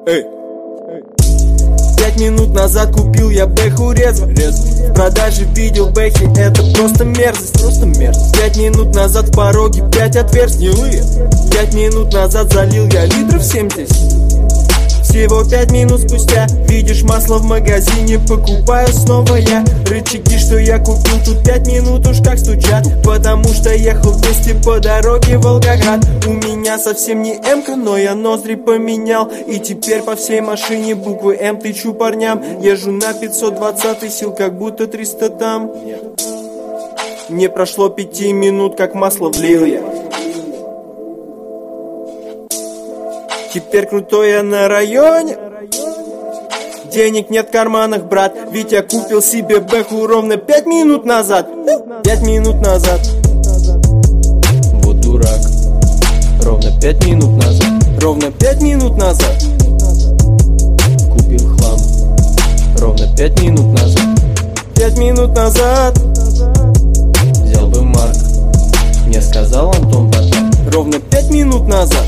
5 минут назад купил я бэху резво. В продаже видел бэхи, это просто мерзость. 5 минут назад в пороге 5 отверстий. 5 минут назад залил я литров 70. Всего 5 минут спустя видишь масло в магазине, покупаю снова я. Рычаги, что я купил, тут 5 минут уж как стучат, потому что ехал 200 по дороге в Волгоград. У меня совсем не М-ка, но я ноздри поменял, и теперь по всей машине буквы М тычу парням. Езжу на 520 сил, как будто 300 там. Не прошло 5 минут, как масло влил я. Теперь крутой я на районе. Денег нет в карманах, брат, ведь я купил себе бэху ровно 5 минут назад. 5 минут назад. Вот дурак. Ровно 5 минут назад. Ровно 5 минут назад. Купил хлам. Ровно 5 минут назад. 5 минут назад. Взял бы Марк. Мне сказал Антон Батан. Ровно 5 минут назад.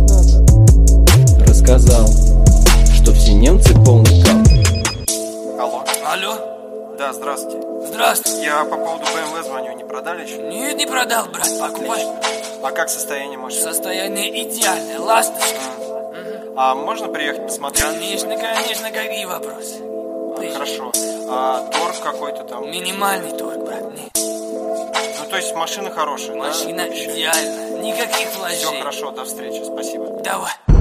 Сказал, что все немцы полный кал. Алло? Да, здравствуйте. Здравствуйте. Я по поводу BMW звоню, не продали еще? Нет, не продал, брат, покупай. А как состояние машины? Состояние идеальное, ласточка. А можно приехать посмотреть? Конечно, какие вопросы? Хорошо. А торг какой-то там? Минимальный торг, брат, нет. Ну, то есть машина хорошая, Машина да? идеальная, никаких вложений. Все хорошо, до встречи, спасибо. Давай.